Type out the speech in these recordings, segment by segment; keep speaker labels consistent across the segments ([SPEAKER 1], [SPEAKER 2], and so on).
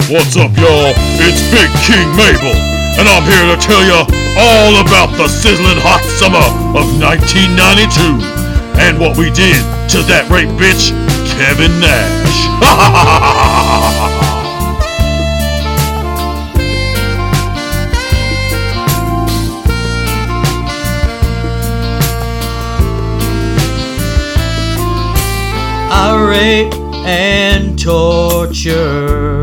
[SPEAKER 1] What's up, y'all? It's Big King Mabel, and I'm here to tell you all about the sizzling hot summer of 1992 and what we did to that rape bitch, Kevin Nash.
[SPEAKER 2] I rape and torture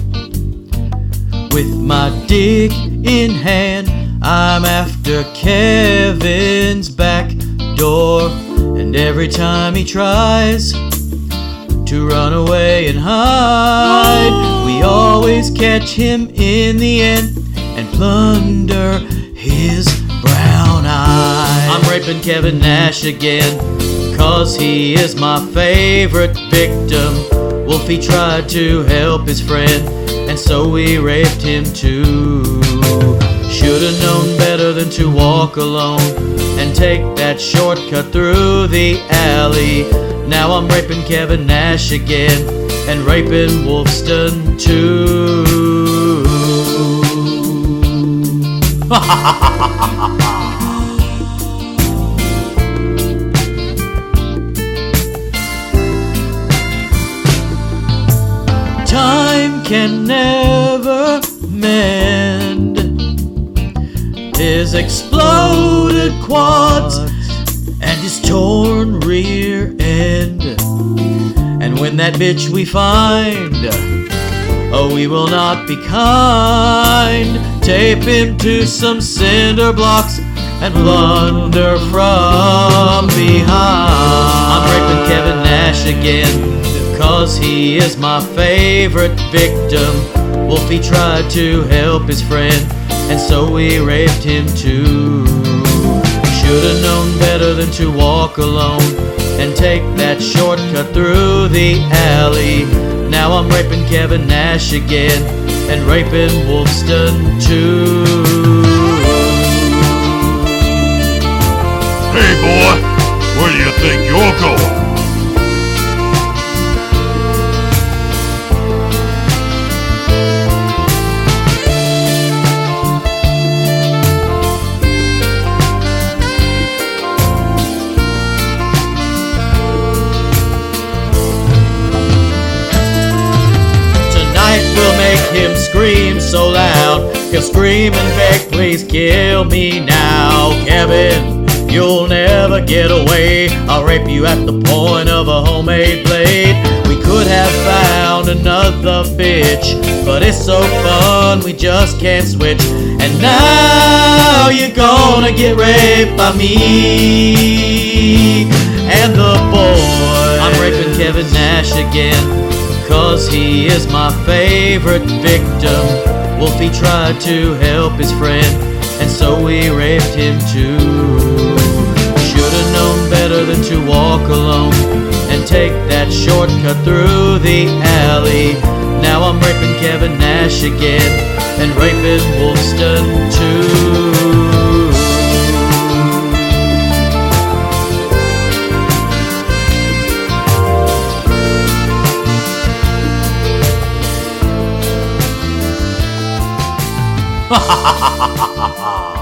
[SPEAKER 2] with my dick in hand. I'm after Kevin's back door, and every time he tries to run away and hide, we always catch him in the end and plunder his brown eyes. I'm raping Kevin Nash again, 'cause he is my favorite victim. Wolfie tried to help his friend, and so we raped him too. Should've known better than to walk alone and take that shortcut through the alley. Now I'm raping Kevin Nash again and raping Wolfston too. Time can never mend his exploded quads and his torn rear end. And when that bitch we find, oh, we will not be kind. Tape him to some cinder blocks and plunder from behind. I'm raping Kevin Nash again, 'cause he is my favorite victim. Wolfie tried to help his friend, and so we raped him too. Should've known better than to walk alone and take that shortcut through the alley. Now I'm raping Kevin Nash again and raping Wolfston too.
[SPEAKER 1] Hey boy, where do you think you're going?
[SPEAKER 2] We'll make him scream so loud, he'll scream and beg, please kill me now. Kevin, you'll never get away. I'll rape you at the point of a homemade blade. We could have found another bitch, but it's so fun we just can't switch. And now you're gonna get raped by me and the boy. I'm raping Kevin Nash again, 'cause he is my favorite victim. Wolfie tried to help his friend, and so we raped him too. Should've known better than to walk alone and take that shortcut through the alley. Now I'm raping Kevin Nash again and raping Wolfston too. Ha ha ha ha ha ha ha.